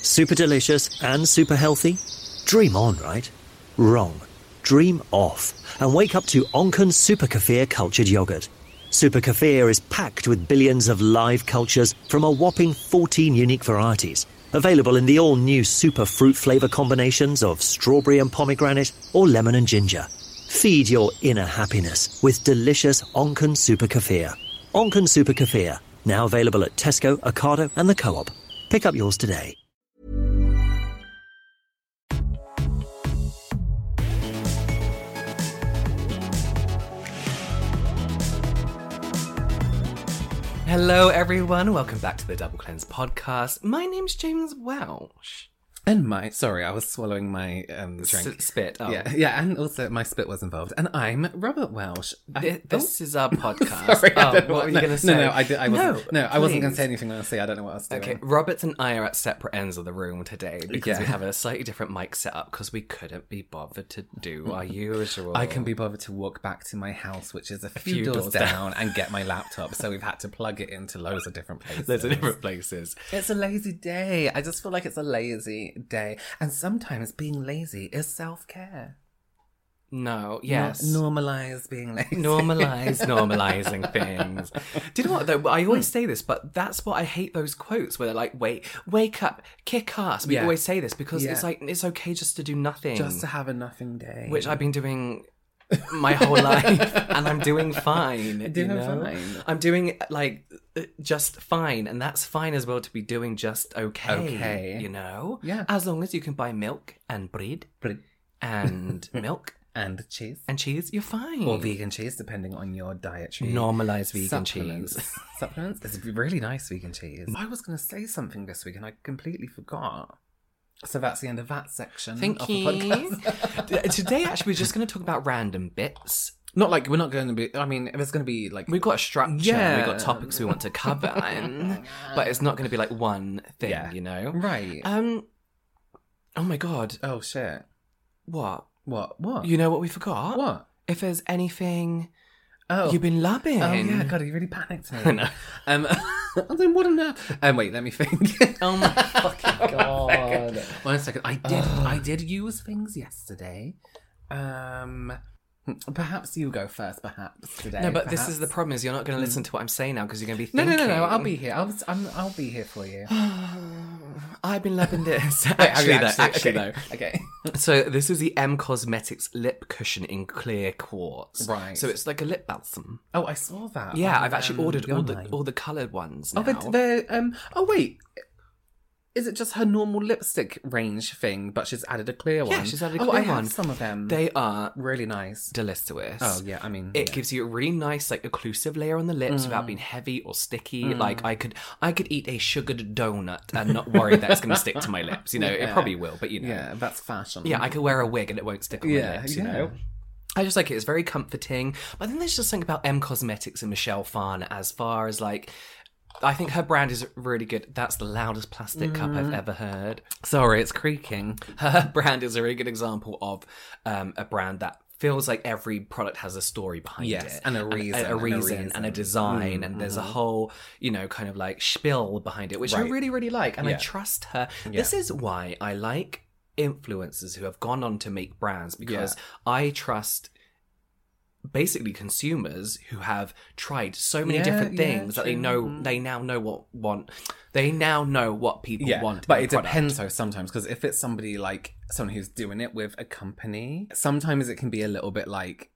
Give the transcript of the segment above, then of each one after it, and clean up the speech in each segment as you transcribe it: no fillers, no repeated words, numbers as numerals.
Super delicious and super healthy? Dream on, right? Wrong. Dream off and wake up to Onken Super Kefir cultured yogurt. Super Kefir is packed with billions of live cultures from a whopping 14 unique varieties, available in the all-new super fruit flavour combinations of strawberry and pomegranate or lemon and ginger. Feed your inner happiness with delicious Onken Super Kefir. Onken Super Kefir, now available at Tesco, Ocado and the Co-op. Pick up yours today. Hello everyone, welcome back to the Double Cleanse podcast. My name's James Welsh. And sorry, I was swallowing my drink. Spit. Oh. Yeah, and also my spit was involved. And I'm Robert Welsh. This is our podcast. Sorry, I don't know what were you going to say? No, I wasn't going to say please. anything. Honestly, I don't know what I was doing. Okay, Robert and I are at separate ends of the room today because we have a slightly different mic setup because we couldn't be bothered to do our usual. I can be bothered to walk back to my house, which is a few doors down, and get my laptop. So we've had to plug it into loads of different places. It's a lazy day. I just feel like it's a lazy day. And sometimes being lazy is self-care. No, yes. Normalize being lazy. Normalizing things. Do you know what, though? I always say this, but that's what I hate, those quotes where they're like, wake up, kick ass. We always say this because it's like, it's okay just to do nothing. Just to have a nothing day. Which I've been doing my whole life, and I'm doing fine. Fine. I'm doing, like, just fine, and that's fine as well to be doing just okay. You know? Yeah. As long as you can buy milk and bread. And milk. And cheese. And cheese, you're fine. Or vegan cheese, depending on your dietary. Normalised vegan cheese. Supplements. It's really nice vegan cheese. I was going to say something this week and I completely forgot. So that's the end of that section of the podcast. Today, actually, we're just going to talk about random bits. Not like, we're not going to be, I mean, there's going to be like... We've got a structure, we've got topics we want to cover, but it's not going to be like one thing, you know? Right. Oh my God. Oh, shit. What? What? You know what we forgot? What? If there's anything you've been loving. Oh, yeah, God, you really panicked me. No. I don't want to know. Wait, let me think. Oh my fucking God. 1 second. I did use things yesterday. Perhaps you go first, perhaps, today. No, but this is the problem, is you're not going to listen to what I'm saying now because you're going to be thinking... No, I'll be here. I'll be here for you. I've been loving this. Actually, though. Okay. So this is the M Cosmetics lip cushion in clear quartz. Right. So it's like a lip balsam. Oh, I saw that. Yeah, I've actually ordered online. all the coloured ones now. Oh, but they're... Oh, wait. Is it just her normal lipstick range thing, but she's added a clear one? Yeah, she's added a clear I one. have some of them. They are really nice. delicious. Oh, yeah, I mean... It gives you a really nice, like, occlusive layer on the lips without being heavy or sticky. Like, I could eat a sugared donut and not worry that it's going to stick to my lips. You know, it probably will, but you know. Yeah, that's fashion. Yeah, I could wear a wig and it won't stick on my lips, you know? I just like it. It's very comforting. But then there's just something about M Cosmetics and Michelle Phan as far as, like... I think her brand is really good. That's the loudest plastic cup I've ever heard. Sorry, it's creaking. Her brand is a really good example of a brand that feels like every product has a story behind it. And a reason. And a design. And there's a whole, you know, kind of like spiel behind it, which I really, really like. And I trust her. Yeah. This is why I like influencers who have gone on to make brands, because I trust... basically consumers who have tried so many different things that they now know what people want. But it depends though sometimes, because if it's somebody like someone who's doing it with a company, sometimes it can be a little bit like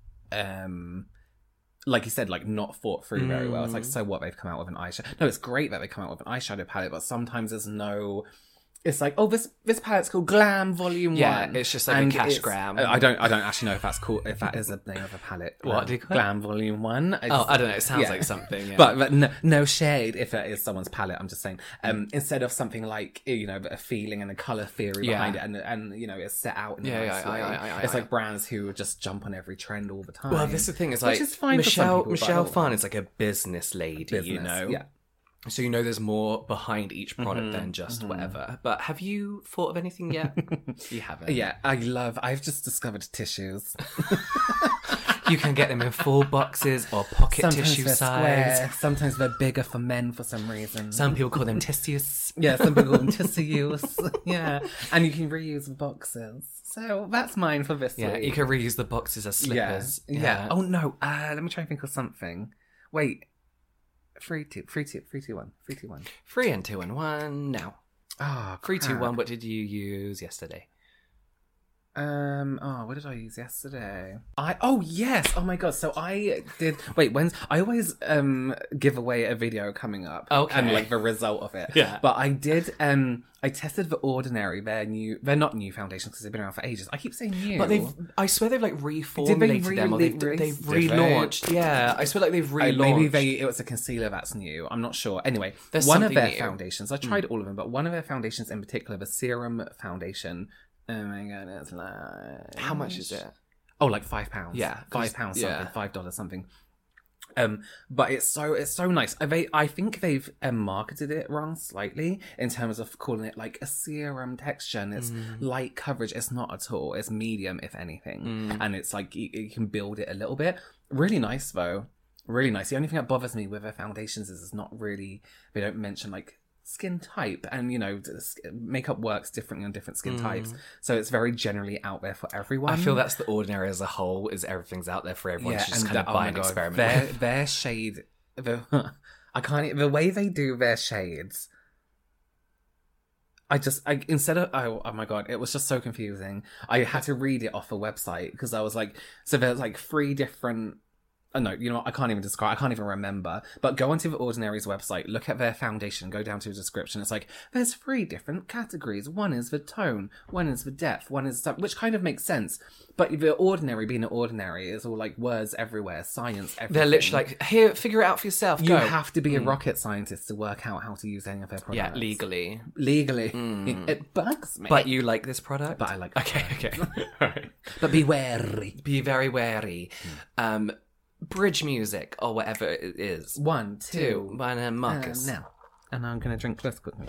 you said, like not thought through very well. It's like, so what, they've come out with an eyeshadow. No, it's great that they come out with an eyeshadow palette, but sometimes there's no... It's like, oh, this palette's called Glam Volume 1. Yeah, it's just like a cash grab. I don't actually know if that's cool, if that is the name of a palette. What do you call it? Glam Volume 1. I don't know. It sounds like something. Yeah. But no shade if it is someone's palette. I'm just saying, instead of something like, you know, a feeling and a colour theory behind it, and you know, it's set out in a nice way. It's like brands who just jump on every trend all the time. Well, this is the thing. It's like, Michelle Phan is like a business lady, you know? Yeah. So you know there's more behind each product than just whatever. But have you thought of anything yet? You haven't. Yeah, I've just discovered tissues. You can get them in full boxes or pocket Sometimes tissue they're size. square, sometimes they're bigger for men for some reason. Some people call them tissues. Yeah, some people call them tissues. Yeah, and you can reuse boxes. So that's mine for this Yeah, week. you can reuse the boxes as slippers. Yeah. Oh no, let me try and think of something. Wait. 3, 2, 1. 3 and 2 and 1 now. Oh, 3, 2, 1. What did you use yesterday? What did I use yesterday? Yes. Oh my god. So I did. Wait, I always give away a video coming up. Okay. And like the result of it. Yeah. But I did. I tested The Ordinary. They're not new foundations because they've been around for ages. I keep saying new, But I swear they've like reformulated them, or they've relaunched. Yeah, I swear like they've relaunched. Maybe it was a concealer that's new. I'm not sure. Anyway, There's one of something their new. foundations. I tried all of them, but one of their foundations in particular, the Serum Foundation. Oh my god, it's like... How much is it? Oh, like £5. Yeah, £5 something, yeah. $5 something. But it's so nice. I think they've marketed it wrong slightly in terms of calling it like a serum texture, and it's light coverage. It's not at all. It's medium, if anything, and it's like you can build it a little bit. Really nice though. Really nice. The only thing that bothers me with their foundations is it's not really. They don't mention like skin type, and makeup works differently on different skin types, so it's very generally out there for everyone. I feel that's The Ordinary as a whole, is everything's out there for everyone to just kind of buy and experiment. Their shade, the way they do their shades, instead of oh my god, it was just so confusing. I had to read it off a website because I was like, so there's like 3 different. Oh, no, you know what? I can't even remember. But go onto The Ordinary's website, look at their foundation, go down to the description. It's like, there's 3 different categories. One is the tone, one is the depth, one is... which kind of makes sense. But The Ordinary, being an Ordinary, is all like words everywhere, science, everything. They're literally like, here, figure it out for yourself, go. You have to be a rocket scientist to work out how to use any of their products. Yeah, legally. It bugs me. But you like this product? But I like it. Okay. All right. But be wary. Be very wary. Bridge music or whatever it is. 1, 2, 1, and Marcus. Now. And I'm going to drink this quickly.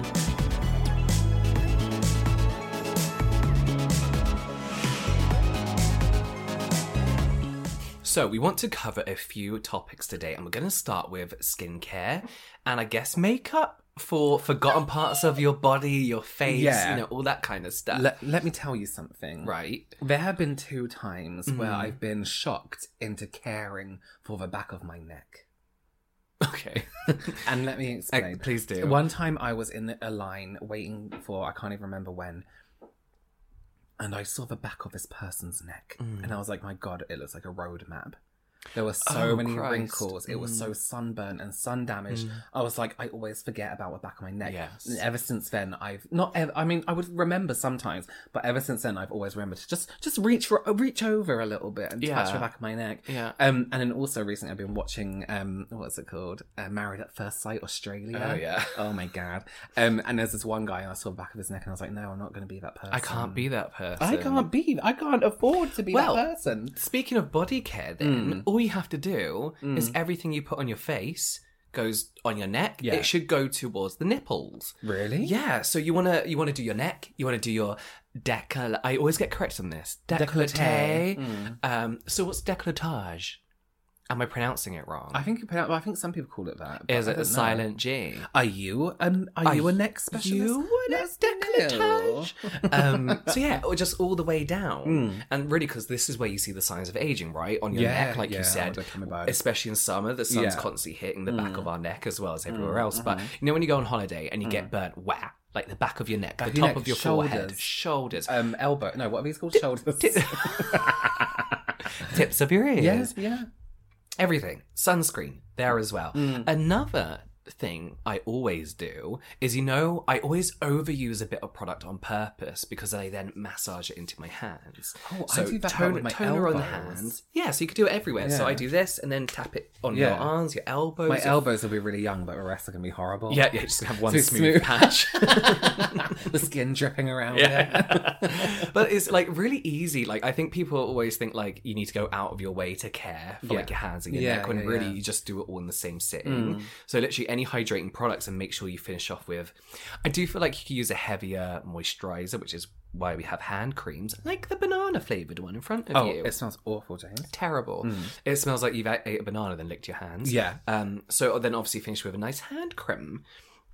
So we want to cover a few topics today, and we're going to start with skincare and I guess makeup for forgotten parts of your body, your face, all that kind of stuff. Let me tell you something. Right. There have been 2 times where I've been shocked into caring for the back of my neck. Okay. And let me explain. Please do. One time I was in a line waiting for, I can't even remember when, and I saw the back of this person's neck, and I was like, my god, it looks like a road map. There were so many wrinkles. It was so sunburnt and sun damaged. I was like, I always forget about the back of my neck. Yes. And ever since then, I've not ever, I mean, I would remember sometimes, but ever since then, I've always remembered to just reach over a little bit and touch the back of my neck. Yeah. And then also recently I've been watching, what's it called? Married at First Sight Australia. Oh, yeah. Oh my god. And there's this one guy and I saw the back of his neck and I was like, no, I'm not going to be that person. I can't be that person. I can't afford to be that person. Speaking of body care then, all you have to do is everything you put on your face goes on your neck. Yeah. It should go towards the nipples. Really? Yeah. So you wanna do your neck. You wanna do your décolleté. I always get correct on this. Décolleté. So what's décolletage? Am I pronouncing it wrong? I think some people call it that. Is it a silent G? Are you a neck specialist? You a décolletage? So yeah, or just all the way down. And really, because this is where you see the signs of aging, right? On your neck, like you said. Especially in summer, the sun's constantly hitting the back of our neck as well as everywhere else. But you know when you go on holiday and you get burnt, like the back of your neck, the top of your forehead, shoulders. Elbow. No, what are these called? Shoulders. Tips of your ears. Yes, yeah. Everything. Sunscreen there as well. Another thing I always do is, I always overuse a bit of product on purpose because I then massage it into my hands. Oh, so I do that toner, with my toner on the elbows. hands. Yeah, so you could do it everywhere. Yeah. So I do this and then tap it on your arms, your elbows. My elbows will be really young, but the rest are going to be horrible. Yeah, just have one smooth patch. The skin dripping around it. But it's like really easy. Like I think people always think like you need to go out of your way to care for like your hands and your neck, when really you just do it all in the same sitting. So literally any hydrating products, and make sure you finish off with, I do feel like you could use a heavier moisturizer, which is why we have hand creams, like the banana flavoured one in front of you. Oh, it smells awful, James. Terrible. It smells like you've ate a banana then licked your hands. Yeah. So then obviously finish with a nice hand cream.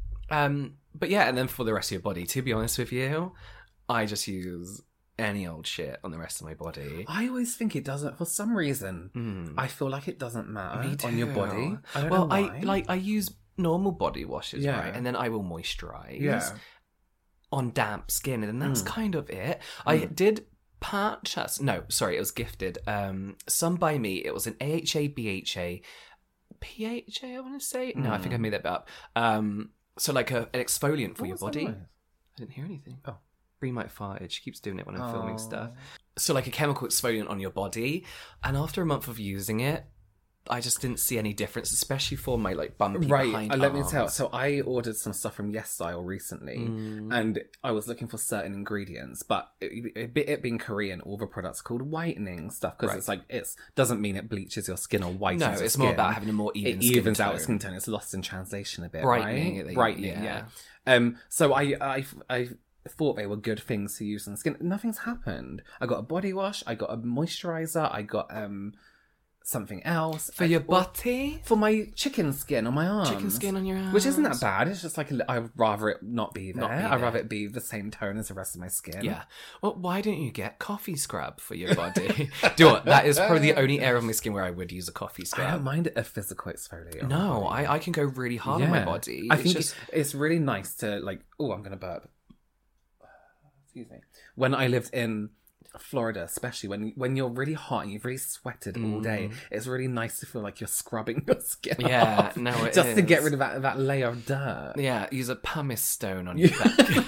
But yeah, and then for the rest of your body, to be honest with you, I just use any old shit on the rest of my body. I always think it doesn't, for some reason. I feel like it doesn't matter on your body. I don't know why. I use normal body washes, right? And then I will moisturize on damp skin, and then that's kind of it. I did purchase, it was gifted. Some by me, it was an AHA, BHA, PHA, I want to say. No, I think I made that up. So like an exfoliant for your body. I didn't hear anything. Oh. Bree might farted. She keeps doing it when I'm filming stuff. So like a chemical exfoliant on your body. And after a month of using it, I just didn't see any difference, especially for my like bumpy behind let arms. me tell. So I ordered some stuff from YesStyle recently, and I was looking for certain ingredients, but it being Korean, all the products are called whitening stuff, because it's like, it doesn't mean it bleaches your skin or whitens your skin. No, it's more about having a more even skin tone. It evens out skin tone. It's lost in translation a bit, Brightening, right? Brightening, yeah. So I thought they were good things to use on the skin. Nothing's happened. I got a body wash, I got a moisturizer, I got something else for your body, for my chicken skin on my arms, chicken skin on your arms, which isn't that bad. It's just like I'd rather it not be there. I'd rather it be the same tone as the rest of my skin. Yeah. Well, why don't you get coffee scrub for your body? Do you know what? That is probably the only area of my skin where I would use a coffee scrub. I don't mind a physical exfoliator. No, I can go really hard on my body. I think it's really nice to like. Oh, I'm gonna burp. Excuse me. When I lived in Florida, especially when you're really hot and you've really sweated all day, it's really nice to feel like you're scrubbing your skin off. No, it just is. To get rid of that layer of dirt. Yeah, use a pumice stone on your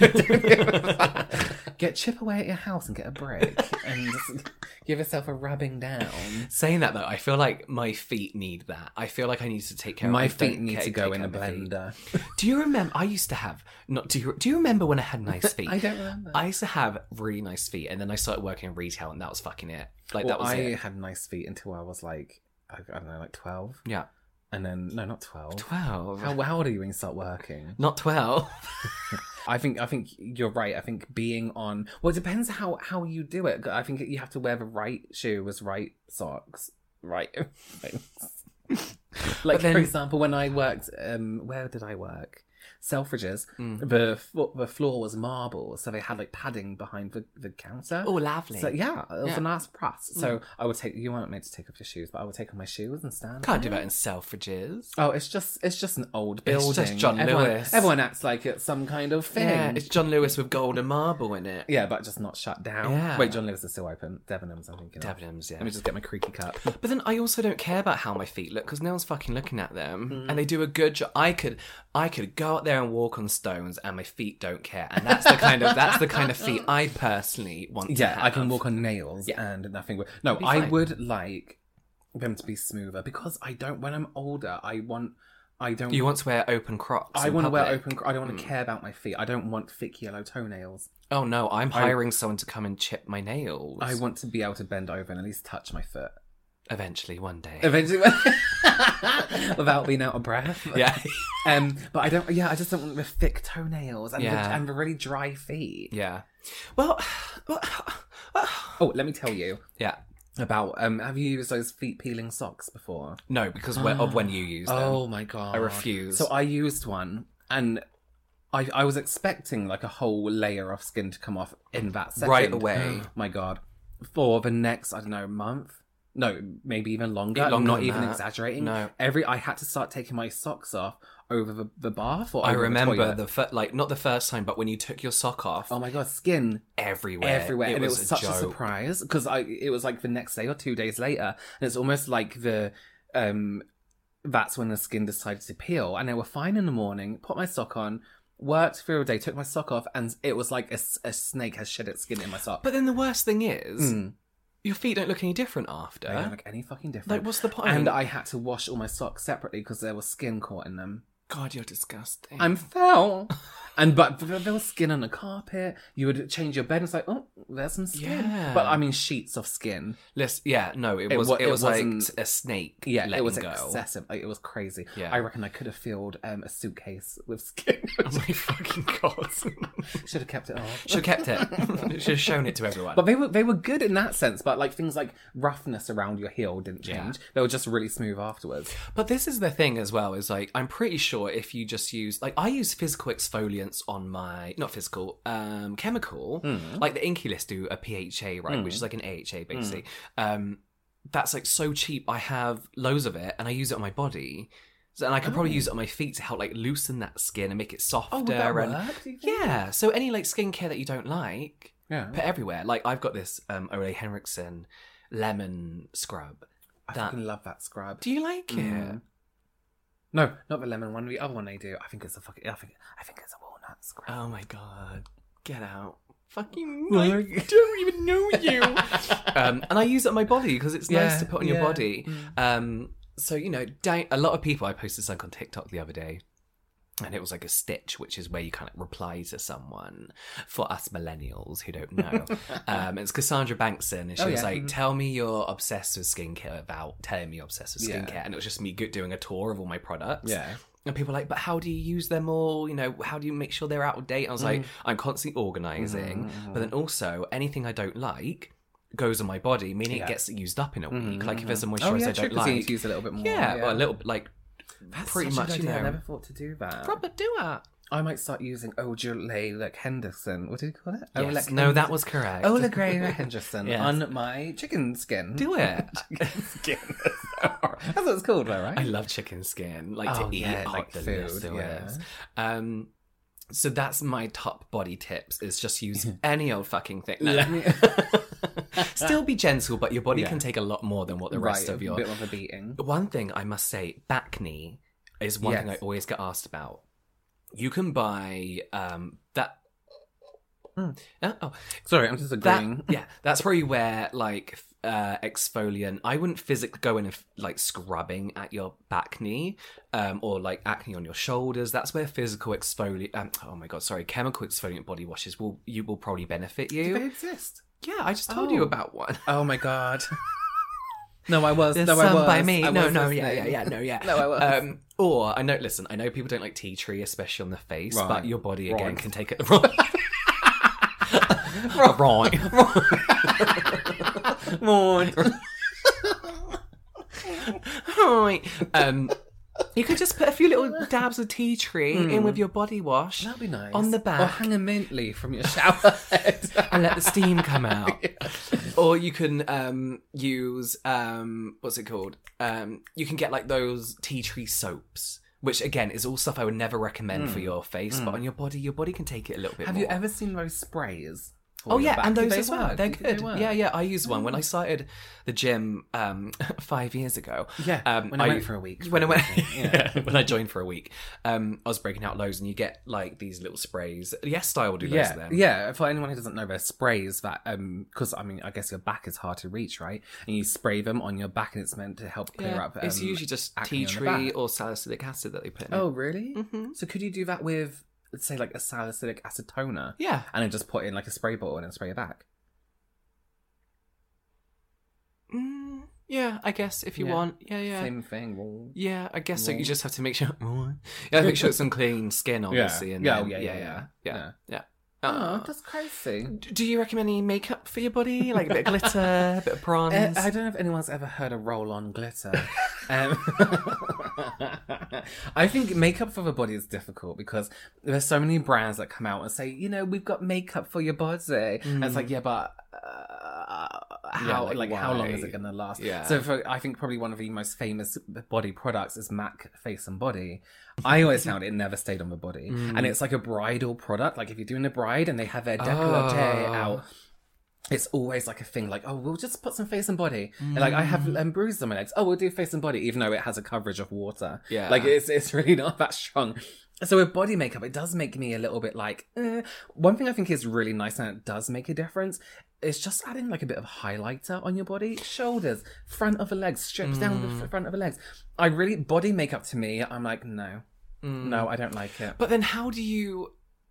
back. Get chip away at your house and get a brick and just give yourself a rubbing down. Saying that though, I feel like my feet need that. I feel like I need to take care of my feet. Need to go in a blender. Do you remember? I used to have do you remember when I had nice feet? I don't remember. I used to have really nice feet, and then I started working in retail, and that was fucking it. Like that was it. I had nice feet until I was like, I don't know, like 12. Yeah. And then, no, not 12. 12? How old are you when you start working? Not 12. I think you're right. I think being on... Well, it depends how you do it. I think you have to wear the right shoe with right socks. Right. Like, for example, when I worked... where did I work? Selfridges, the floor was marble, so they had like padding behind the counter. Oh, lovely. So yeah, it was a nice press. So I would take, you weren't meant to take off your shoes, but I would take off my shoes and stand. Can't do that in Selfridges. Oh, it's just an old building. It's just John Lewis. Everyone acts like it's some kind of thing. Yeah, it's John Lewis with golden marble in it. Yeah, but just not shut down. Yeah. Wait, John Lewis is still open. Debenhams, I'm thinking. Debenhams, yeah. Let me just get my creaky cup. But then I also don't care about how my feet look, because no one's fucking looking at them, and they do a good job. I could go out there and walk on stones, and my feet don't care, and that's the kind of feet I personally want to have. Yeah, I can walk on nails and nothing. No, I would like them to be smoother, because I don't. When I'm older, I don't. You want to wear open Crocs? I want to wear open. I don't want to care about my feet. I don't want thick yellow toenails. Oh no, I'm hiring someone to come and chip my nails. I want to be able to bend over and at least touch my foot. Eventually, one day. Without being out of breath. Yeah. But I don't. Yeah, I just don't want the thick toenails and the really dry feet. Yeah. Well. Oh, let me tell you. Yeah. About have you used those feet peeling socks before? No, because of when you used them. Oh my god. I refuse. So I used one, and I was expecting like a whole layer of skin to come off in that second. Right away. My god. For the next, I don't know, month. No, maybe even longer. I'm not even exaggerating. No. I had to start taking my socks off over the bath. Or I over remember the not the first time, but when you took your sock off. Oh my god, skin everywhere. And it was such a surprise, because it was like the next day or 2 days later, and it's almost like that's when the skin decided to peel, and they were fine in the morning. Put my sock on. Worked through a day, took my sock off, and it was like a snake has shed its skin in my sock. But then the worst thing is. Your feet don't look any different after. They don't look any fucking different. Like, what's the point? And I had to wash all my socks separately because there was skin caught in them. God, you're disgusting. I'm foul. But there was skin on the carpet. You would change your bed and it's like, oh, there's some skin. Yeah. But I mean, sheets of skin. It was like a snake. Yeah, it was go. excessive. Like, it was crazy. Yeah. I reckon I could have filled a suitcase with skin. Oh my fucking god! Should have kept it off. Should have kept it. Should have shown it to everyone. But they were good in that sense. But like things like roughness around your heel didn't change. Yeah. They were just really smooth afterwards. But this is the thing as well. Is like I'm pretty sure if you just use I use physical exfoliants on my chemical, like the Inky List do a PHA, right, which is like an AHA basically. That's like so cheap. I have loads of it and I use it on my body. And I could probably use it on my feet to help like loosen that skin and make it softer. Would that work, do you think? Yeah. So any like skincare that you don't like, put everywhere. Like I've got this Ole Henriksen lemon scrub. I fucking love that scrub. Do you like it? No, not the lemon one. The other one they do. I think it's a walnut scrub. Oh my god. Get out. Fucking I don't even know you. And I use it on my body because it's nice to put on your body. So, you know, a lot of people, I posted something on TikTok the other day, and it was like a stitch, which is where you kind of reply to someone. For us millennials who don't know, it's Cassandra Bankson, and she was like, tell me you're obsessed with skincare without telling me you're obsessed with skincare. And it was just me doing a tour of all my products. Yeah. And people were like, but how do you use them all? You know, how do you make sure they're out of date? I was like, I'm constantly organising, but then also anything I don't like goes on my body, meaning it gets used up in a week. Like if there's a moisturiser I don't like, you need to use a little bit more. Well, a little like that's pretty much. You know, I never thought to do that. Proper do it. I might start using Ole Henderson. What did you call it? Yes. No, that was correct. Ole Henderson on my chicken skin. Do it. Chicken skin. That's what it's called, though, right? I love chicken skin. Like to eat it, like food. So that's my top body tips, is just use any old fucking thing. No. Still be gentle, but your body can take a lot more than what the rest of your... a bit of a beating. One thing I must say, back knee is one thing I always get asked about. You can buy that... Sorry, I'm just agreeing. That's where you wear like exfoliant. I wouldn't physically go in and like scrubbing at your back knee, or like acne on your shoulders. That's where physical exfoliant. Chemical exfoliant body washes will probably benefit you. Do they exist? Yeah, I just told you about one. Oh my god. No, I was. There's no, some I was. by me. I No, was no, listening. yeah. No, I was. Or I know. Listen, I know people don't like tea tree, especially on the face, but your body again can take it wrong. Right. You could just put a few little dabs of tea tree in with your body wash. That'd be nice. On the back. Or hang a mint leaf from your shower head. And let the steam come out. Or you can use, what's it called? You can get like those tea tree soaps. Which, again, is all stuff I would never recommend for your face. But on your body can take it a little bit more. Have you ever seen those sprays? Oh yeah, and those as well. They're good. Yeah. I used one when I started the gym 5 years ago. Yeah, when I went for a week. When I joined for a week, I was breaking out loads, and you get like these little sprays. Yes, Style will do those. Then. Yeah. For anyone who doesn't know, they're sprays that because I mean, I guess your back is hard to reach, right? And you spray them on your back, and it's meant to help clear up. It's usually just tea tree or salicylic acid that they put in. Oh, really? Mm-hmm. So could you do that with, let's say, like a salicylic acid toner? Yeah. And then just put in like a spray bottle and then spray your back? Yeah, I guess if you want. Yeah. Same thing. Yeah, I guess so. You just have to make sure. Make sure it's some clean skin, obviously. Yeah. Oh, that's crazy. Do you recommend any makeup for your body? Like a bit of glitter, a bit of bronze? I don't know if anyone's ever heard of roll-on glitter. I think makeup for the body is difficult because there's so many brands that come out and say, you know, we've got makeup for your body. And it's like, yeah, but how long is it going to last? Yeah. So I think probably one of the most famous body products is MAC Face and Body. I always found it never stayed on the body. And it's like a bridal product. Like if you're doing a bride and they have their décolleté out, it's always like a thing like, oh, we'll just put some face and body. And like I have bruises on my legs. Oh, we'll do face and body, even though it has a coverage of water. Yeah. Like it's really not that strong. So with body makeup, it does make me a little bit like, One thing I think is really nice and it does make a difference is just adding like a bit of highlighter on your body. Shoulders, front of the legs, strips down the front of the legs. Body makeup to me, I'm like, no, I don't like it. But then how do you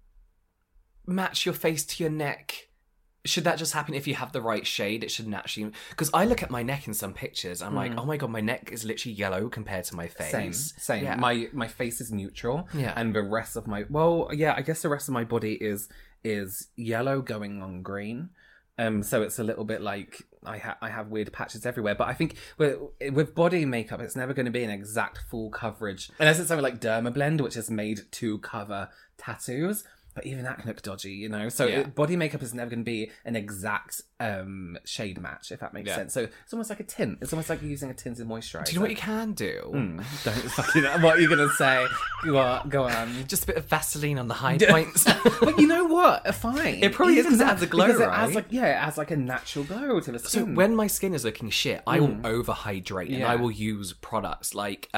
match your face to your neck? Should that just happen if you have the right shade? It shouldn't actually... Because I look at my neck in some pictures, I'm like, oh my God, my neck is literally yellow compared to my face. Same. Yeah. My face is neutral, and the rest of my... Well, yeah, I guess the rest of my body is yellow going on green. So it's a little bit like I have weird patches everywhere. But I think with body makeup, it's never going to be an exact full coverage. Unless it's something like Dermablend, which is made to cover tattoos. But even that can look dodgy, you know? So body makeup is never going to be an exact shade match, if that makes sense. So it's almost like a tint. It's almost like using a tinted moisturiser. Do you know what you can do? Don't fucking... What are you going to say? Go on. Just a bit of Vaseline on the high points. But you know what? Fine. It probably is because it adds a glow, right? It adds like a natural glow to the skin. So when my skin is looking shit, I will overhydrate and I will use products like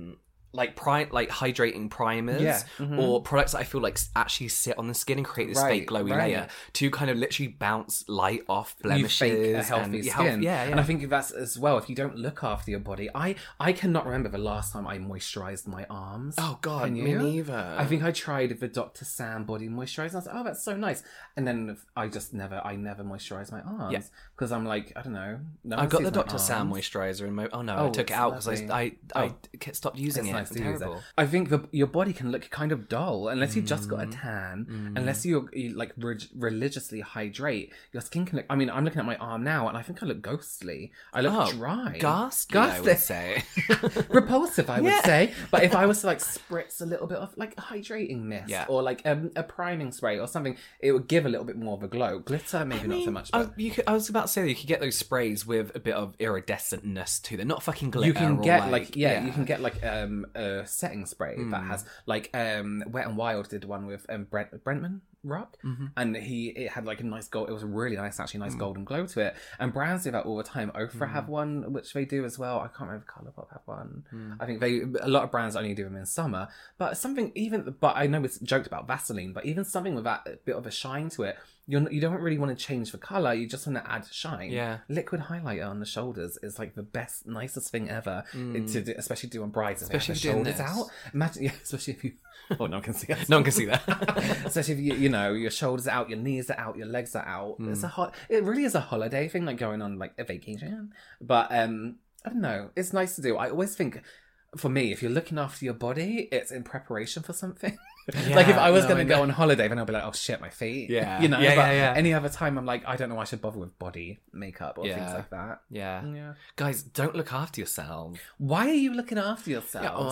hydrating primers or products that I feel like actually sit on the skin and create this fake glowy layer to kind of literally bounce light off blemishes. You fake a healthy skin. Yeah. And I think that's as well, if you don't look after your body. I cannot remember the last time I moisturised my arms. Oh God, me neither. I think I tried the Dr. Sam body moisturiser and I was like, oh, that's so nice. And then I never moisturised my arms because I'm like, I don't know. I got the Dr. Sam moisturiser and I took it out because I stopped using it. Nice to use it. I think your body can look kind of dull unless you've just got a tan. Unless you like religiously hydrate, your skin can look... I mean, I'm looking at my arm now and I think I look ghostly. I look dry. Ghastly, I would say. Repulsive, I would say. But if I was to like spritz a little bit of like a hydrating mist or like a priming spray or something, it would give a little bit more of a glow. Glitter, maybe not so much. But... I was about to say that you could get those sprays with a bit of iridescentness to them, not fucking glitter. You can get you can get like a setting spray that has like Wet n Wild did one with Brentman Rock, and it had like a nice gold. It was really nice, actually, nice golden glow to it. And brands do that all the time. Ofra have one, which they do as well. I can't remember if Colourpop have one. I think a lot of brands only do them in summer. But but I know it's joked about Vaseline, but even something with that bit of a shine to it. You don't really want to change the colour, you just want to add shine. Yeah. Liquid highlighter on the shoulders is like the best, nicest thing ever to do, especially do on brides. Especially if shoulders out. Imagine, especially if you... Oh, no one can see that. No one can see that. Especially if your shoulders are out, your knees are out, your legs are out. It really is a holiday thing, like going on like a vacation. But I don't know, it's nice to do. I always think, for me, if you're looking after your body, it's in preparation for something. Like if I was going to go on holiday, then I'll be like, oh shit, my feet. Yeah. You know, any other time I'm like, I don't know, I should bother with body makeup or things like that. Yeah. Guys, don't look after yourselves. Why are you looking after yourselves?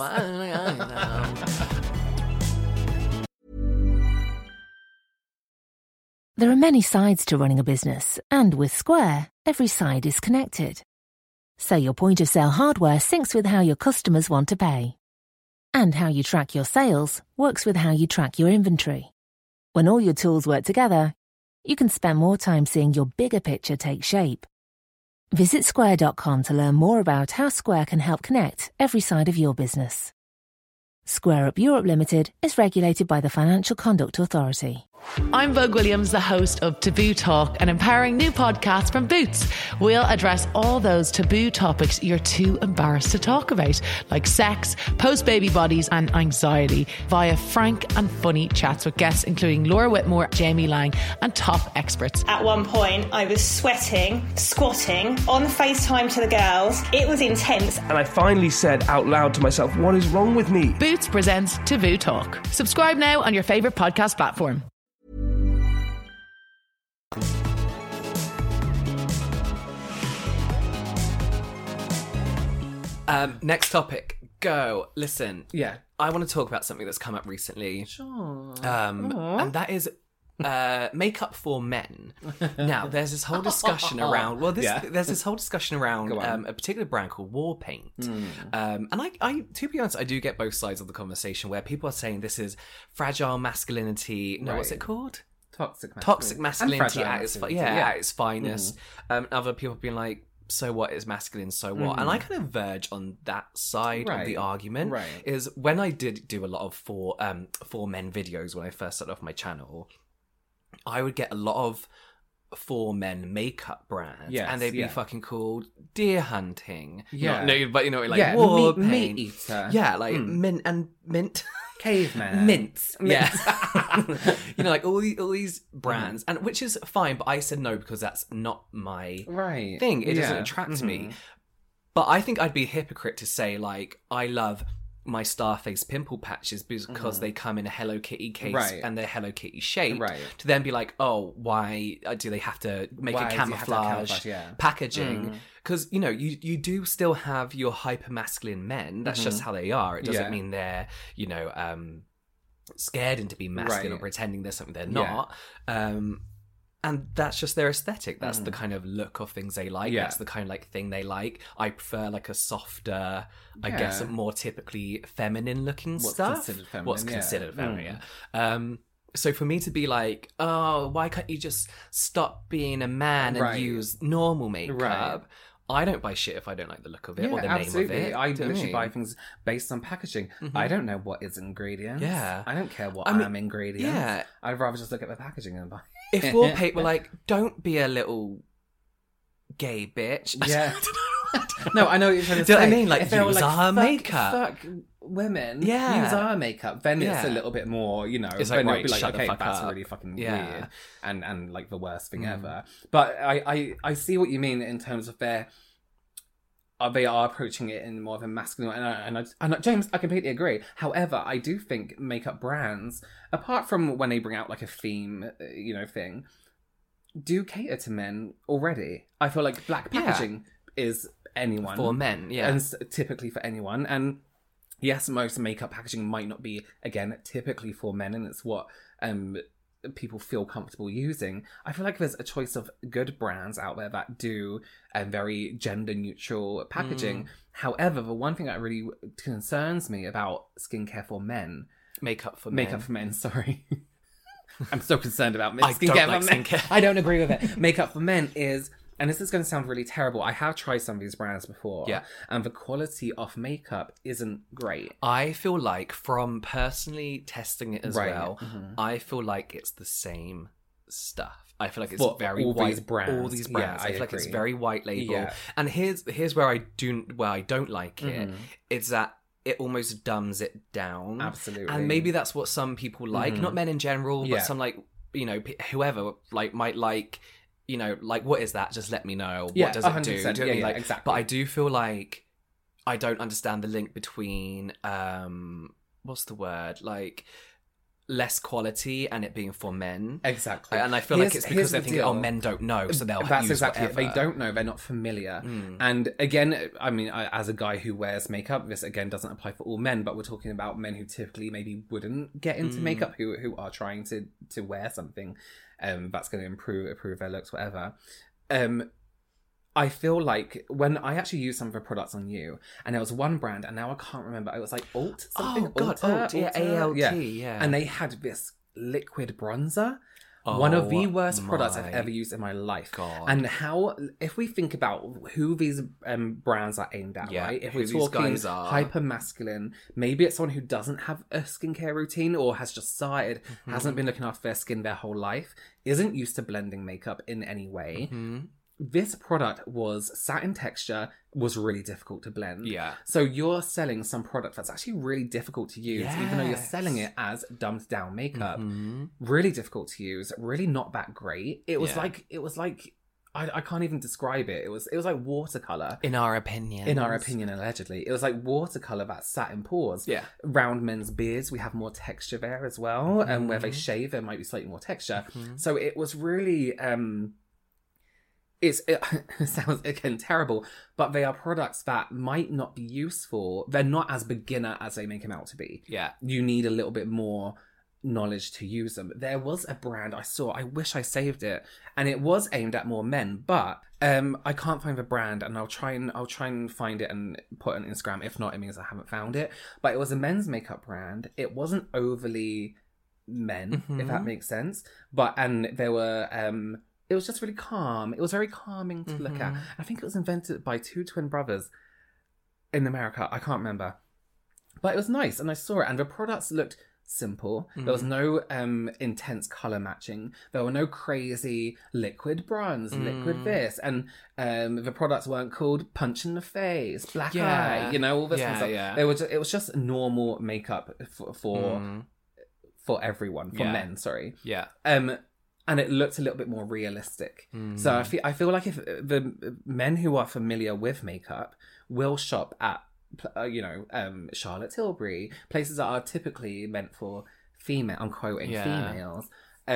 There are many sides to running a business, and with Square, every side is connected. So your point of sale hardware syncs with how your customers want to pay. And how you track your sales works with how you track your inventory. When all your tools work together, you can spend more time seeing your bigger picture take shape. Visit Square.com to learn more about how Square can help connect every side of your business. Square Up Europe Limited is regulated by the Financial Conduct Authority. I'm Vogue Williams, the host of Taboo Talk, an empowering new podcast from Boots. We'll address all those taboo topics you're too embarrassed to talk about, like sex, post-baby bodies and anxiety, via frank and funny chats with guests including Laura Whitmore, Jamie Lang and top experts. At one point, I was sweating, squatting, on FaceTime to the girls. It was intense. And I finally said out loud to myself, what is wrong with me? Boots presents Taboo Talk. Subscribe now on your favourite podcast platform. Next topic. Go. Listen. Yeah. I want to talk about something that's come up recently. Sure. And that is makeup for men. Now, there's this whole discussion around... Well, there's this whole discussion around a particular brand called War Paint. And I, to be honest, I do get both sides of the conversation where people are saying this is fragile masculinity. No, what's it called? Toxic masculinity at its finest. Other people have been like, so what, is masculine, so what? And I kind of verge on that side of the argument. Is when I did do a lot of for men videos when I first started off my channel, I would get a lot of for men makeup brand, Yes, and they'd be fucking called Deer Hunting. Yeah. No, but you know, like War Paint. Meat Eater. Yeah, like mint. Caveman. Mints. Yeah. You know, like all these brands, and which is fine, but I said no because that's not my thing. It doesn't attract me. But I think I'd be a hypocrite to say, like, I love my Starface pimple patches because they come in a Hello Kitty case and they're Hello Kitty shaped. Right. To then be like, oh, why do they have to make a camouflage packaging? Because, you know, you do still have your hypermasculine men. That's just how they are. It doesn't mean they're, you know, scared into being masculine or pretending there's something they're not. And that's just their aesthetic. That's the kind of look of things they like. That's the kind of like thing they like. I prefer like a softer, I guess, a more typically feminine looking stuff. What's considered feminine, so for me to be like, oh, why can't you just stop being a man and use normal makeup? I don't buy shit if I don't like the look of it or the name of it. I literally buy things based on packaging. I don't know what is ingredients. I don't care what ingredients. I'd rather just look at the packaging and buy. If wallpaper, like, don't be a little gay bitch. No, I know what you're trying to say. Do you know what I mean? Like, if use our makeup. Fuck women. Use our makeup. Then it's a little bit more, you know. It's like, right, be like, okay, that's really fucking weird. And like the worst thing ever. But I see what you mean in terms of they are approaching it in more of a masculine way. And James, I completely agree. However, I do think makeup brands, apart from when they bring out like a theme, you know, thing, do cater to men already. I feel like black packaging is anyone. For men, and typically for anyone. And yes, most makeup packaging might not be, again, typically for men, and it's what people feel comfortable using. I feel like there's a choice of good brands out there that do very gender neutral packaging. However, the one thing that really concerns me about skincare for men, makeup for men, sorry. I'm so concerned about skincare for men. I don't agree with it. Makeup for men is, and this is going to sound really terrible, I have tried some of these brands before, and the quality of makeup isn't great. I feel like, from personally testing it as well, I feel like it's the same stuff. I feel like it's very white. All these brands. I feel like it's very white label. And here's where I don't like it. It's that it almost dumbs it down. Absolutely. And maybe that's what some people like, not men in general, but some, like, you know, whoever like might like, you know, like, what is that? Just let me know. What does it do? Do you know what I mean? Like, exactly. But I do feel like I don't understand the link between what's the word? Like, less quality and it being for men. Exactly. And I feel like it's because they're thinking, oh, men don't know, so they'll That's use exactly whatever. it. They don't know. They're not familiar. And again, I mean, as a guy who wears makeup, this again doesn't apply for all men, but we're talking about men who typically maybe wouldn't get into makeup, who are trying to wear something that's going to improve their looks, whatever. I feel like when I actually used some of the products on you, and there was one brand, and now I can't remember, it was like Alt something. Oh God, Alt, ALT, yeah. And they had this liquid bronzer. One of the worst products I've ever used in my life. God. And how, if we think about who these brands are aimed at, right? If we're talking hyper masculine, maybe it's someone who doesn't have a skincare routine or has just started, hasn't been looking after their skin their whole life, isn't used to blending makeup in any way. This product was satin texture, was really difficult to blend. So you're selling some product that's actually really difficult to use, even though you're selling it as dumbed down makeup. Really difficult to use, really not that great. It was like I can't even describe it. It was like watercolor. In our opinion, allegedly. It was like watercolor that sat in pores. Round men's beards, we have more texture there as well. And where they shave, there might be slightly more texture. So it was really it sounds, again, terrible, but they are products that might not be useful. They're not as beginner as they make them out to be. You need a little bit more knowledge to use them. There was a brand I saw, I wish I saved it, and it was aimed at more men, but I can't find the brand, and I'll try and find it and put it on Instagram. If not, it means I haven't found it. But it was a men's makeup brand. It wasn't overly men, if that makes sense. And there were it was just really calm. It was very calming to look at. I think it was invented by two twin brothers in America. I can't remember. But it was nice, and I saw it, and the products looked simple. There was no intense color matching. There were no crazy liquid bronze, liquid this, and the products weren't called punch in the face, black eye, you know, all this kind of stuff. Yeah. It was just normal makeup for everyone, for men. Sorry. Yeah. And it looked a little bit more realistic. So I feel like if the men who are familiar with makeup will shop at Charlotte Tilbury, places that are typically meant for female, I'm quoting, females,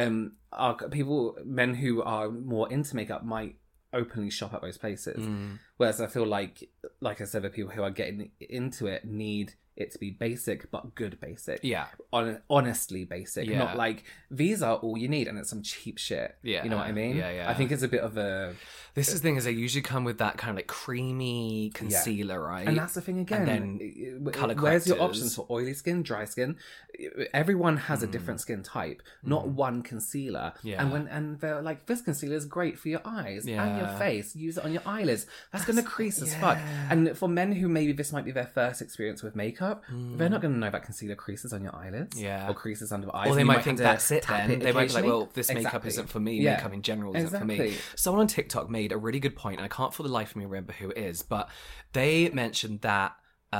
men who are more into makeup might openly shop at those places. Whereas I feel like I said, the people who are getting into it need it to be basic, but good basic. Yeah. Honestly basic. Yeah. Not like, these are all you need and it's some cheap shit. Yeah. You know what I mean? Yeah. I think it's a bit of a... This is the thing, is they usually come with that kind of like creamy concealer, right? And that's the thing again. And then colour correctors. Where's your options for oily skin, dry skin? Everyone has a different skin type, not one concealer. Yeah. And they're like, this concealer is great for your eyes and your face. Use it on your eyelids. That's going to crease as fuck. And for men who maybe this might be their first experience with makeup, they're not going to know that concealer creases on your eyelids. Or creases under the eyes. Or they might think that's it then. They might be like, well, this makeup isn't for me. Makeup in general isn't for me. Someone on TikTok made a really good point, and I can't for the life of me remember who it is, but they mentioned that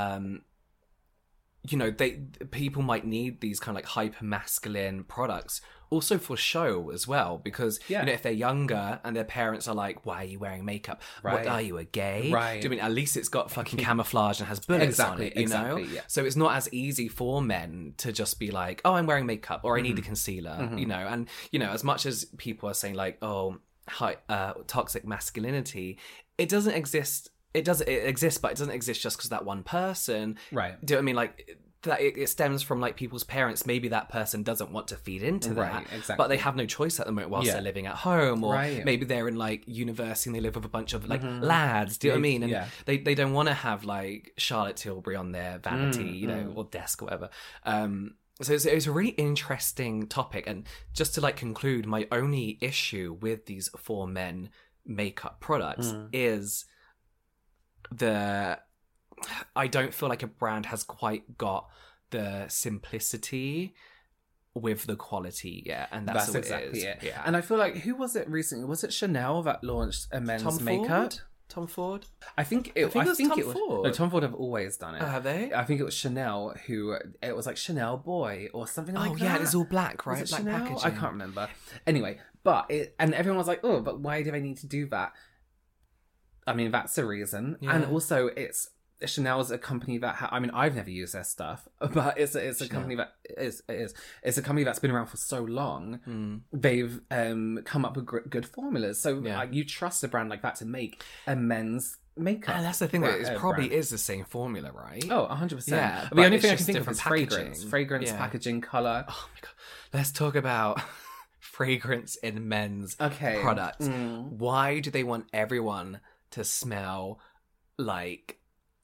people might need these kind of like hyper masculine products also for show as well, because if they're younger and their parents are like, why are you wearing makeup? What are you, a gay? Right. Do you mean at least it's got fucking camouflage and has bullets on it, you know? Yeah. So it's not as easy for men to just be like, oh, I'm wearing makeup, or I need a concealer, you know? And, you know, as much as people are saying like, oh, toxic masculinity, it doesn't exist. It exists, but it doesn't exist just because that one person. Right. Do you know what I mean? Like, that it stems from like people's parents. Maybe that person doesn't want to feed into that, but they have no choice at the moment whilst they're living at home, or maybe they're in like university and they live with a bunch of like lads. Do you know what I mean? And they don't want to have like Charlotte Tilbury on their vanity, you know, or desk or whatever. So it's a really interesting topic, and just to like conclude, my only issue with these 4 men makeup products is I don't feel like a brand has quite got the simplicity with the quality yet, and that's exactly it. Yeah. And I feel like, who was it recently? Was it Chanel that launched a men's makeup? Tom Ford? I think it was Tom Ford. No, Tom Ford have always done it. Oh, have they? I think it was Chanel it was like Chanel Boy or something like that. Oh yeah, it's all black, right? Was it black Chanel? packaging. I can't remember. Anyway, and everyone was like, oh, but why do they need to do that? I mean, that's the reason. Yeah. And also, Chanel's a company that I've never used their stuff, but it's a company that it's a company that's been around for so long. They've come up with good formulas, so you trust a brand like that to make a men's makeup. And that's the thing, it probably is the same formula, right? Oh, 100%. Yeah, the only thing I can think of is fragrance, packaging, color. Oh my god, let's talk about fragrance in men's products. Why do they want everyone to smell like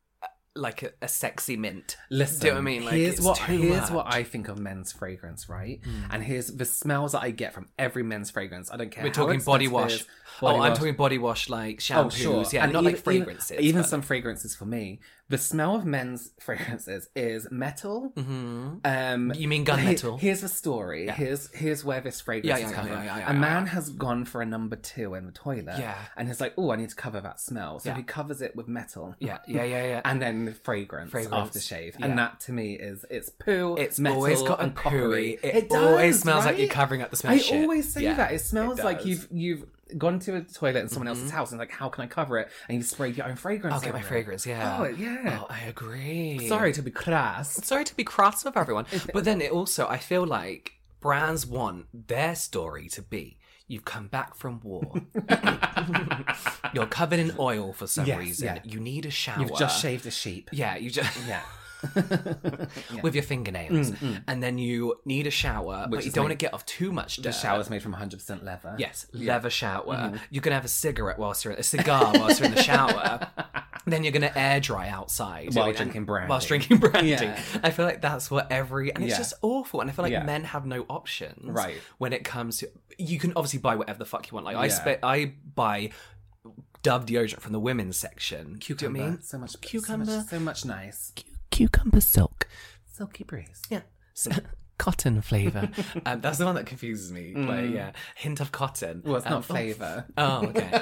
a sexy mint? Listen, do you know what I mean? Like, here's what I think of men's fragrance, right? And here's the smells that I get from every men's fragrance. I don't care. We're talking body wash. I'm talking body wash, like shampoos. Sure. Yeah, and not like fragrances. Even some fragrances for me. The smell of men's fragrances is metal. You mean gunmetal? Here's the story. Yeah. Here's where this fragrance is coming from. A man has gone for a number 2 in the toilet. Yeah. And he's like, oh, I need to cover that smell. So he covers it with metal. Yeah. And then fragrance aftershave. Yeah. And that to me it's poo. It's metal, always got and coppery. It always smells like you're covering up the smell. I always say that. It smells like you've gone to a toilet in someone else's house and like, how can I cover it? And you sprayed your own fragrance. I'll get my fragrance, Oh, yeah. Oh, I agree. Sorry to be crass. With everyone. But then it also, I feel like brands want their story to be, you've come back from war. You're covered in oil for some reason. Yeah. You need a shower. You've just shaved a sheep. Yeah, you just... Yeah. With your fingernails, and then you need a shower, but you don't want to get off too much dirt. The shower's made from 100% leather. Yes, leather shower. You can have a cigar whilst you're in the shower. Then you're going to air dry outside while drinking brandy. Yeah. I feel like that's what and it's just awful. And I feel like men have no options, right? When it comes to, you can obviously buy whatever the fuck you want. Like I buy Dove deodorant from the women's section. Cucumber, do you know what I mean? So much cucumber, so much nice. Cucumber silky breeze. Yeah. cotton flavour. That's the one that confuses me. Like, yeah, hint of cotton. Well, it's not flavour. Oh, okay.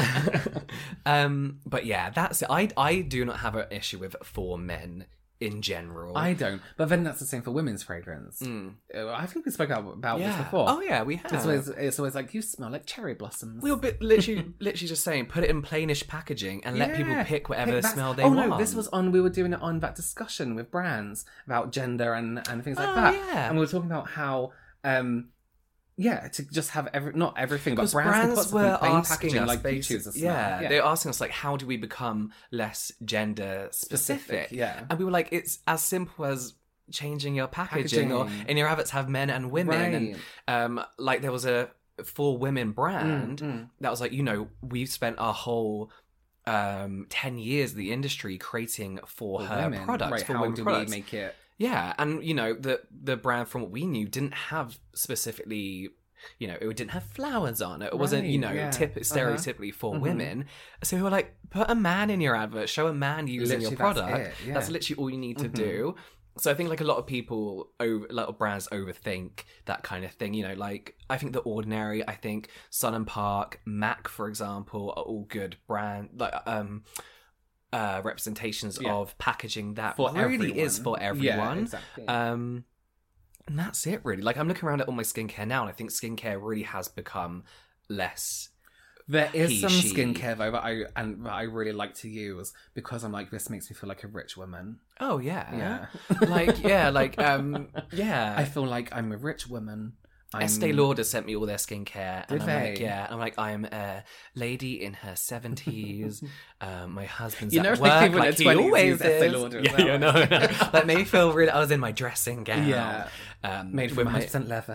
But yeah, that's it. I do not have an issue with for men in general. I don't. But then that's the same for women's fragrance. I think we spoke about this before. Oh yeah, we have. It's always like, you smell like cherry blossoms. We were literally just saying, put it in plainish packaging and let people pick whatever smell they want. Oh no, this was we were doing it on that discussion with brands about gender and things like that. Yeah. And we were talking about how to just have not everything, but brands were asking us, like you choose a smell. Yeah, they were asking us, like, how do we become less gender specific? Yeah, and we were like, it's as simple as changing your packaging. Or in your adverts have men and women, and like there was a for women brand that was like, we've spent our whole 10 years in the industry creating for her women. products. For how women do products. we make it? Yeah, and the brand, from what we knew, didn't have specifically, it didn't have flowers on it. It wasn't, stereotypically for women. So we were like, put a man in your advert, show a man using your product. That's literally all you need to do. So I think like a lot of people, a lot of brands overthink that kind of thing. Like I think The Ordinary, I think Sun and Park, MAC, for example, are all good brand representations of packaging that for really everyone. Is for everyone. Yeah, exactly. And that's it, really. Like I'm looking around at all my skincare now, and I think skincare really has become less. There is some skincare though that I really like to use, because I'm like, this makes me feel like a rich woman. Oh yeah, yeah. I feel like I'm a rich woman. Estee Lauder sent me all their skincare, and Did they? I'm like, I'm a lady in her 70s. My husband's at work, like like he always is. Estee Lauder as well. No. That made me feel really. I was in my dressing gown, made from 100% leather.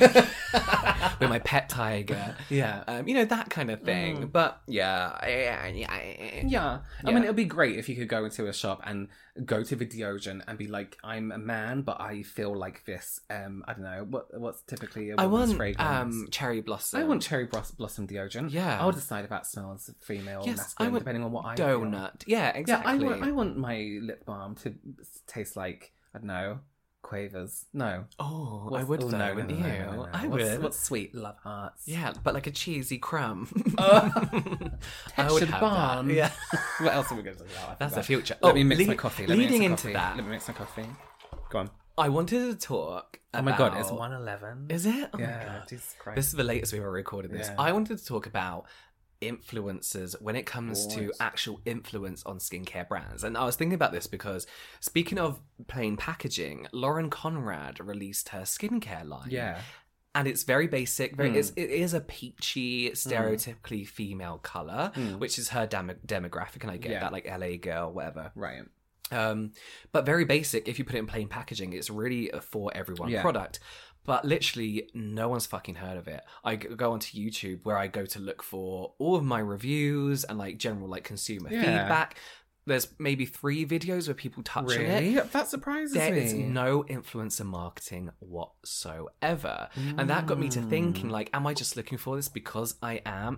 With my pet tiger, that kind of thing. But I mean, it would be great if you could go into a shop and go to the deodorant and be like, I'm a man, but I feel like this. I don't know what's typically a woman's fragrance. I want cherry blossom. I want cherry blossom deodorant. Yeah, I'll decide if that smells female or masculine, depending on what I donut. feel. Yeah, exactly. Yeah, I want my lip balm to taste like, I don't know, Quavers. No. Oh, I would though, wouldn't you? No. I would. What's sweet? Love hearts. Yeah, but like a cheesy crumb. Textured balm. Yeah. What else are we going to talk about? That's the future. Let me mix my coffee. Let me mix my coffee. Go on. I wanted to talk about... Oh my god, it's 1:11. Is it? Oh yeah, my god. Jesus Christ. This is the latest we were recording this. Yeah. I wanted to talk about influencers when it comes to actual influence on skincare brands. And I was thinking about this because, speaking of plain packaging, Lauren Conrad released her skincare line. Yeah. And it's very basic. It is a peachy, stereotypically female colour, which is her demographic. And I get that, like LA girl, whatever. Right. But very basic. If you put it in plain packaging, it's really a for everyone product. But literally, no one's fucking heard of it. I go onto YouTube where I go to look for all of my reviews and like general like consumer feedback. There's maybe 3 videos where people touch on it. That surprises me. There is no influencer marketing whatsoever. And that got me to thinking, like, am I just looking for this because I am?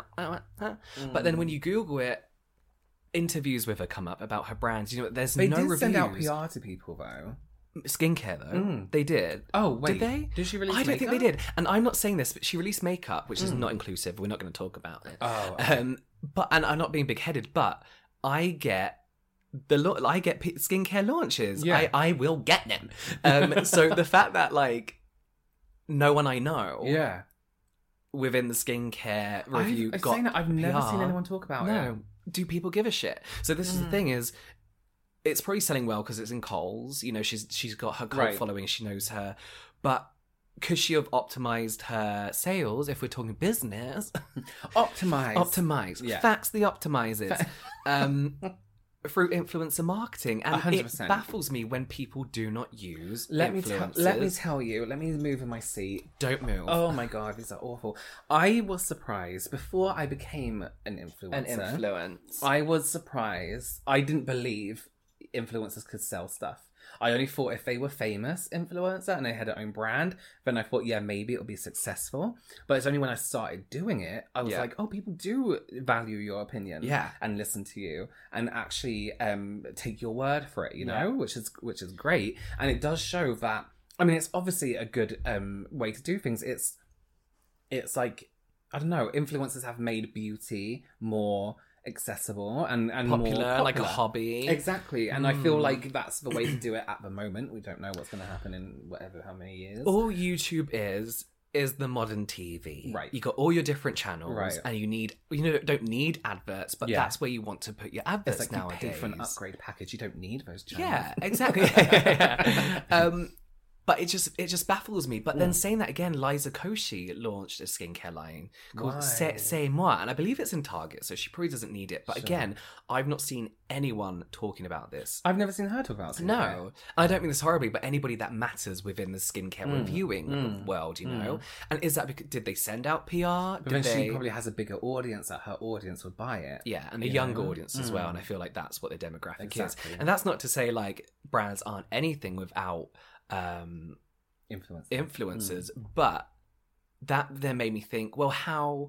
But then when you Google it, interviews with her come up about her brands. There's no reviews. They did send out PR to people, though. Skincare, though. They did. Oh, wait. Did they? Did she release I don't makeup? think they did. And I'm not saying this, but she released makeup, which is not inclusive. We're not going to talk about it. Oh. Okay. And I'm not being big-headed, but I get skincare launches. Yeah. I will get them. So the fact that, like, no one I know... Yeah. Within the skincare review I've never seen anyone talk about it. No. Do people give a shit? So this is the thing is... It's probably selling well because it's in Kohl's. She's got her cult following. She knows her. But could she have optimized her sales if we're talking business? Optimize. Yeah. Facts the optimizes. Through influencer marketing. And 100%. It baffles me when people do not use Let influencers. me tell you. Let me move in my seat. Don't move. Oh my god, these are awful. I was surprised before I became an influencer. I was surprised. I didn't believe influencers could sell stuff. I only thought if they were famous influencer and they had their own brand, then I thought, maybe it would be successful. But it's only when I started doing it, I was like, oh, people do value your opinion and listen to you and actually take your word for it, you know, which is great. And it does show that I mean, it's obviously a good way to do things. It's like, I don't know, influencers have made beauty more accessible and popular, more like a hobby. Exactly. And I feel like that's the way to do it at the moment. We don't know what's going to happen in how many years. All YouTube is the modern TV. Right. You got all your different channels, right. and you don't need adverts, but that's where you want to put your adverts it's like nowadays. You pay for an upgrade package. You don't need those channels. Yeah, exactly. But it just baffles me. But then saying that again, Liza Koshy launched a skincare line called C'est Moi, and I believe it's in Target, so she probably doesn't need it. But again, I've not seen anyone talking about this. I've never seen her talk about skincare. No, I don't mean this horribly, but anybody that matters within the skincare reviewing world, you know. And is that because, did they send out PR? But then she probably has a bigger audience that her audience would buy it. Yeah, and a younger audience as well. And I feel like that's what the demographic is. And that's not to say like brands aren't anything without influencers, but that then made me think, well, how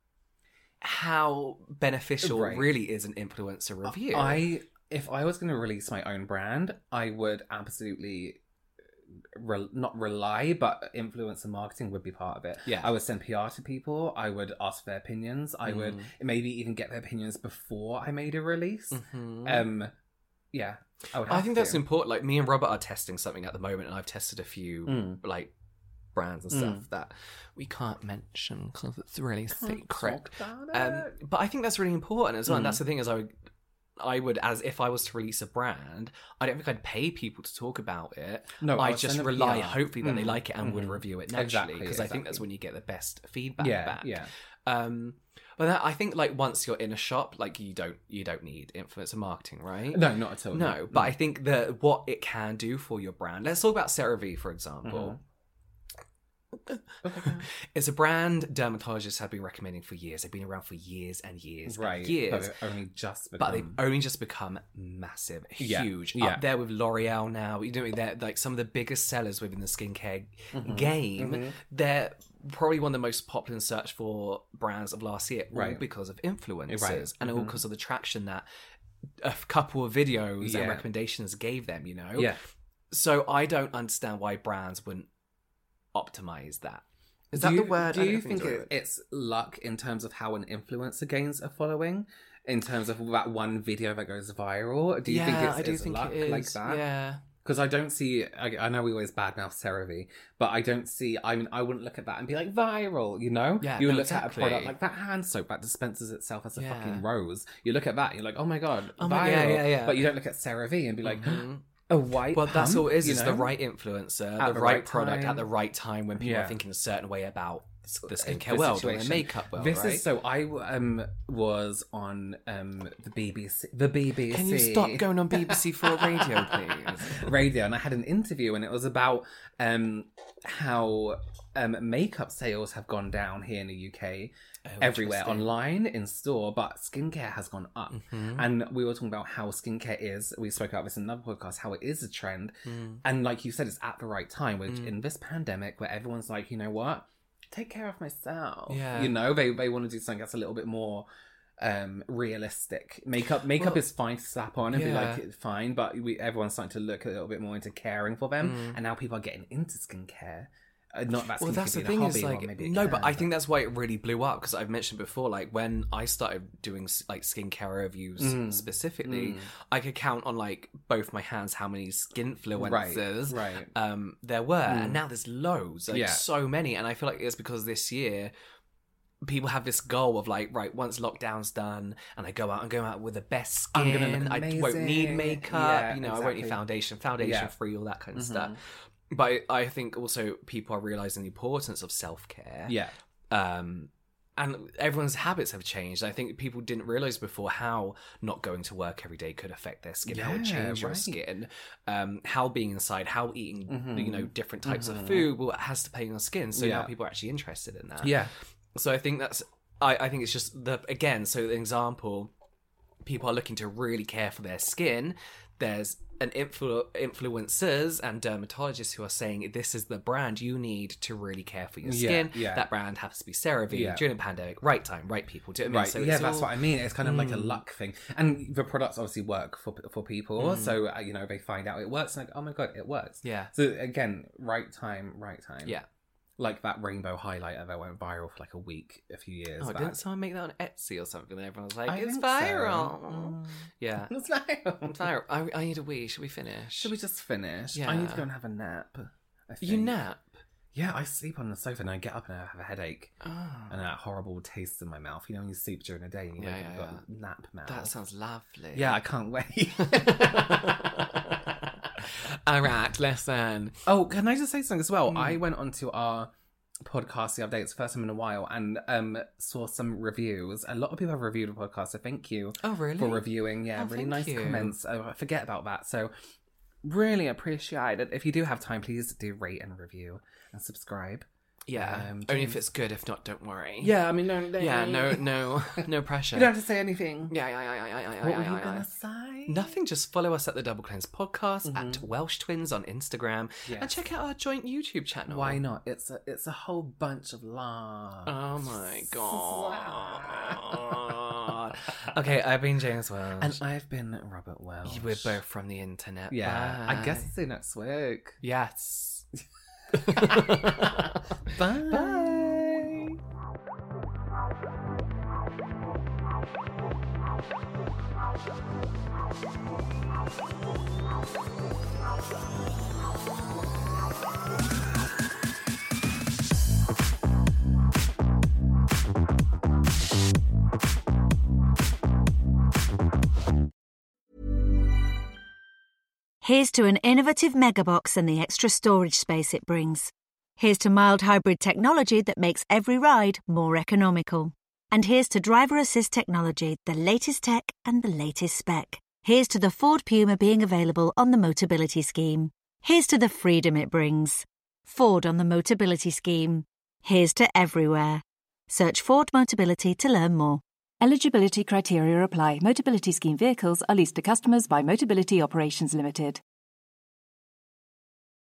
beneficial really is an influencer review? If I was going to release my own brand, I would absolutely not rely, but influencer marketing would be part of it. Yeah, I would send PR to people. I would ask their opinions. I would maybe even get their opinions before I made a release. Yeah, I think that's important. Like, me and Robert are testing something at the moment, and I've tested a few like brands and stuff that we can't mention because it's really secret. But I think that's really important as well. And that's the thing, is I would, as if I was to release a brand, I don't think I'd pay people to talk about it. No, I just rely, hopefully, that they like it and would review it naturally, because I think that's when you get the best feedback back. Yeah. But I think, like, once you're in a shop, like, you don't need influencer marketing, right? No, not at all. No, but I think that what it can do for your brand. Let's talk about CeraVe, for example. It's a brand dermatologists have been recommending for years. They've been around for years and years and years. But they've only just become massive, huge. Up there with L'Oreal now. You know, they're like some of the biggest sellers within the skincare game. They're probably one of the most popular in search for brands of last year, all because of influencers and all because of the traction that a couple of videos and recommendations gave them, you know? Yeah. So I don't understand why brands wouldn't optimize that. Is that the word? Do you think it's luck in terms of how an influencer gains a following? In terms of that one video that goes viral? Do you think it's luck like that? Yeah. Because I don't see... I know we always badmouth CeraVe, but I don't see... I mean, I wouldn't look at that and be like, viral, you know? Yeah, you would look at a product like that hand soap that dispenses itself as a fucking rose. You look at that and you're like, oh my God, viral. But you don't look at CeraVe and be like... A white Well, that's all it is. It's the right influencer, the right product at the right time when people are thinking a certain way about the skincare world or the makeup world. This is so. I was on the BBC. The BBC. Can you stop going on BBC for a radio, please? Radio, and I had an interview, and it was about how makeup sales have gone down here in the UK. Everywhere, online, in store, but skincare has gone up. And we were talking about how skincare is, we spoke about this in another podcast, how it is a trend. And like you said, it's at the right time, which in this pandemic where everyone's like, you know what, take care of myself. You know, they want to do something that's a little bit more realistic. Makeup is fine to slap on and be like, it's fine, but everyone's starting to look a little bit more into caring for them. And now people are getting into skincare. Not that that's the thing, is like, but I think that's why it really blew up, because I've mentioned before, like, when I started doing like skincare reviews specifically, I could count on like both my hands how many skinfluencers there were, and now there's loads, like so many, and I feel like it's because this year people have this goal of like, right, once lockdown's done and I go out with the best skin, I won't need makeup, you know, I won't need foundation free, all that kind of stuff. But I think also people are realising the importance of self-care. Yeah. And everyone's habits have changed. I think people didn't realise before how not going to work every day could affect their skin, how it change your skin, how being inside, how eating, you know, different types of food has to play on your skin. So now people are actually interested in that. Yeah. So I think that's... I think it's just... so the example... people are looking to really care for their skin, there's an influencers and dermatologists who are saying this is the brand you need to really care for your skin. That brand has to be CeraVe during the pandemic. Right time, right people. Do you know what I mean? So that's what I mean. It's kind of like a luck thing. And the products obviously work for people. So, they find out it works. And like, oh my God, it works. Yeah. So again, right time. Yeah. Like that rainbow highlighter that went viral for like a week a few years back. Didn't someone make that on Etsy or something? And everyone was like, it's viral. So. Yeah. It's viral. I need a wee. Should we finish? Should we just finish? Yeah. I need to go and have a nap. You nap? Yeah, I sleep on the sofa and I get up and I have a headache. And that horrible taste in my mouth. You know, when you sleep during the day and you've got nap mouth. That sounds lovely. Yeah, I can't wait. All right, listen. Oh, can I just say something as well? I went onto our podcast the other day, it's the first time in a while, and saw some reviews. A lot of people have reviewed the podcast, so thank you for reviewing. Yeah, really nice comments. I forget about that. So really appreciate it. If you do have time, please do rate and review and subscribe. Yeah, only if it's good. If not, don't worry. Yeah, I mean, no pressure. You don't have to say anything. Yeah. What were you gonna say? Nothing. Just follow us at the Double Cleanse Podcast at Welsh Twins on Instagram, and check out our joint YouTube channel. Why not? It's a whole bunch of laughs. Oh my God. Okay, I've been James Welsh, and I've been Robert Welsh. We're both from the internet. Yeah, Bye. I guess see you next week. Yes. Bye. Bye. Here's to an innovative megabox and the extra storage space it brings. Here's to mild hybrid technology that makes every ride more economical. And here's to driver assist technology, the latest tech and the latest spec. Here's to the Ford Puma being available on the Motability Scheme. Here's to the freedom it brings. Ford on the Motability Scheme. Here's to everywhere. Search Ford Motability to learn more. Eligibility criteria apply. Motability Scheme vehicles are leased to customers by Motability Operations Limited.